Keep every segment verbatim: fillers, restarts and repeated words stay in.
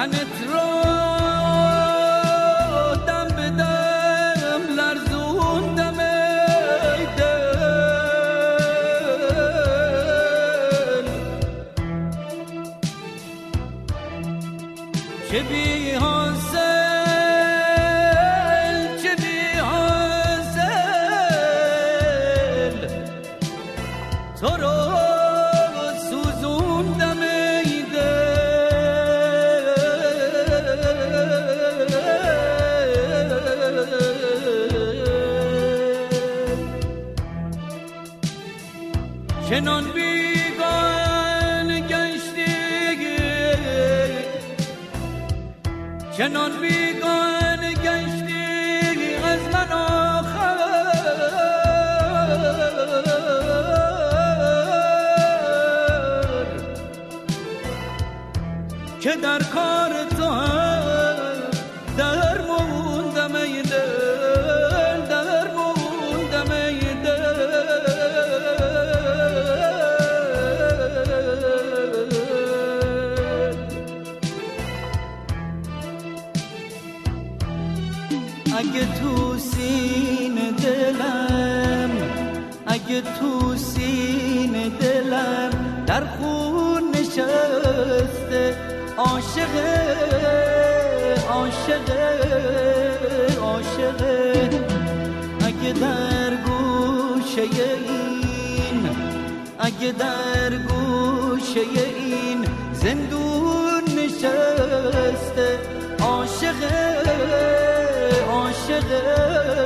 تنت رو دم به دم لرزوندم ای دل، چه بی حاصل چه بی حاصل تو رو سوزوندم ای دل، چنان بیگانه گشتی چنان بیگانه گشتی از من آخر که در کار تو هم در موندم ای دل، در موندم ای دل. اگه تو سینه دلم اگه تو سینه دلم در خون نشسته عاشقه عاشقه عاشقه، اگه در گوشه این اگه در گوشه این زندون نشسته عاشقه عاشقه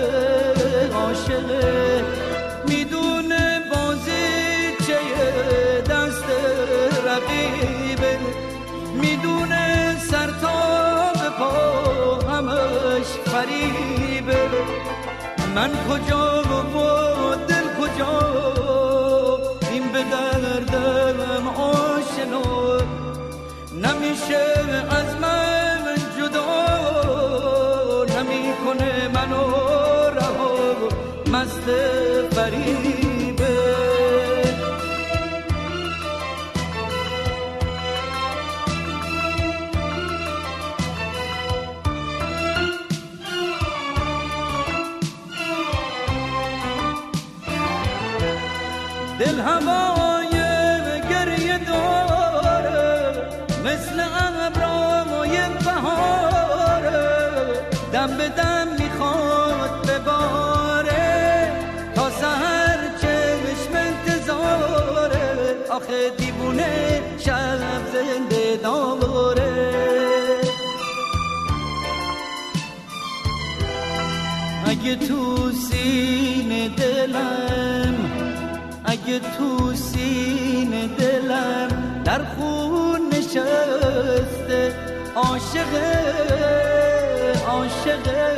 عاشقه، میدونه بازی چه دست رقیبه، میدونه سر تا به پا همش فریبه، من کجا و دل کجا این به دردم آشنا، نمیشه از من جدا، نمیکنه منو رها مست فریبه. دل هوای گریه داره مثل ابرهای بهاره، دم به دم میخواد بباره تا سحر چشم انتظاره، آخه دیوونه شب زنده داره. اگه تو سینه دلم اگه تو سینه دلم در خون نشسته عاشقه عاشقه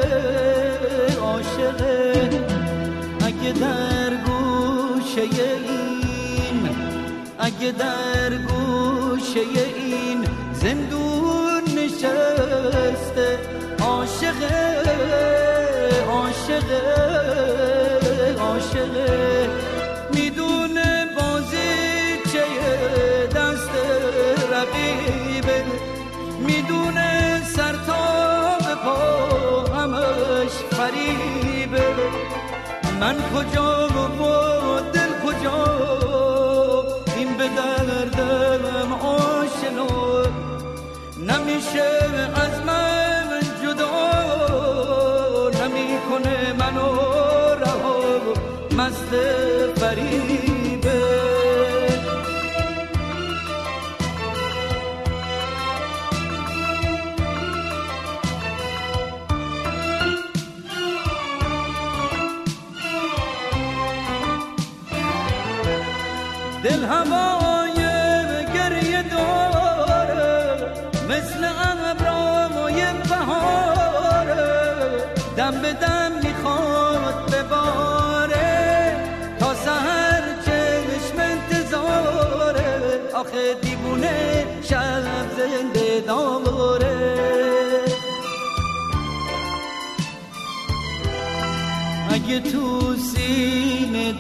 عاشقه، اگه در گوشه این اگه در گوشه این زندون نشسته عاشقه عاشقه عاشقه، میدونه بازی چه دست رقیبه، میدونه سر تا به پا همش فریبه، من کجا و دل کجا این به دردم آشنا، نمیشه از من جدا، نمیکنه منو رها مست فریبه. دل هوای گریه داره مثل ابرهای بهاره، دم به دم میخواد بباره تا سحر چشم انتظاره، آخه دیوونه شب زنده داره. اگه تو سینه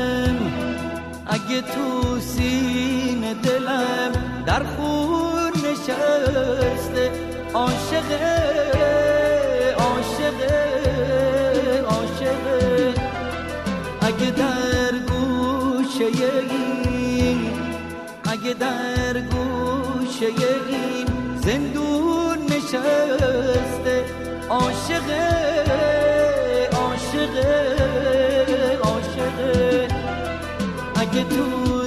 دلم اگه تو سینه دلم در خون نشسته عاشقه عاشقه عاشقه اگه در گوشه این اگه در گوشه این زندون نشسته عاشقه عاشقه عاشقه اگه تو